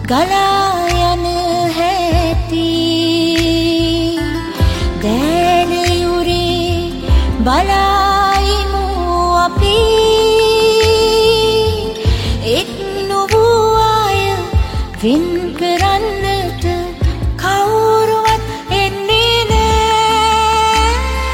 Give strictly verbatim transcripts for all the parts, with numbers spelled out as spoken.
ගලා යන හැටි දැන යුරේ බලයිමු අපි එක් නොවූ අය වෙන් කරන්නට කවුරුවත් එන්නේ නෑ.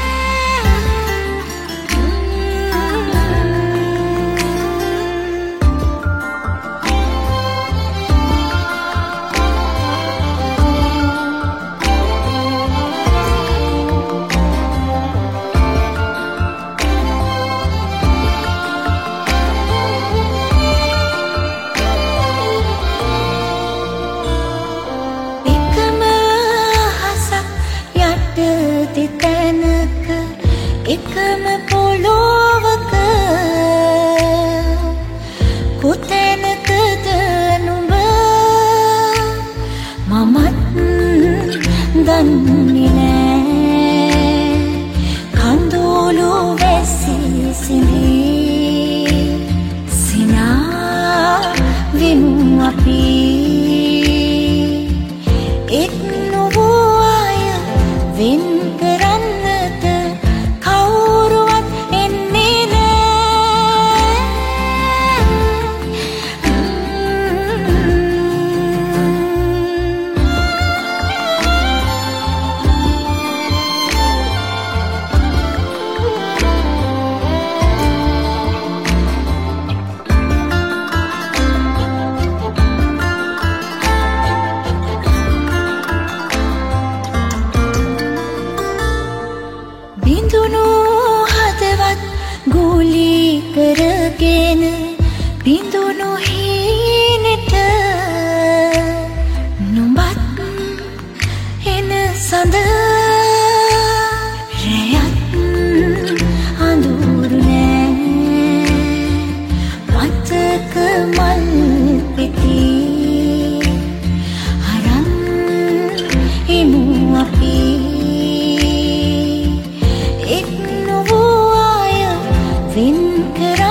තැනක එකම පොළොවක කොතැනකද නුඹ මමත් දන්නේ නෑ. කඳුළු වැසි සිඳී සිනා වෙමු අපි එක් නොවූ අය වෙන් කරන්නට කවුරුවත් එන්නේ නෑ. බිඳුණු හදවත් ගුලි කරගෙන බිඳුණු හීනෙට නුඹත් එන සඳ රැයත් අඳුරු නෑ. මතක මල් පෙති අරන් එමු අපි වෙන් කර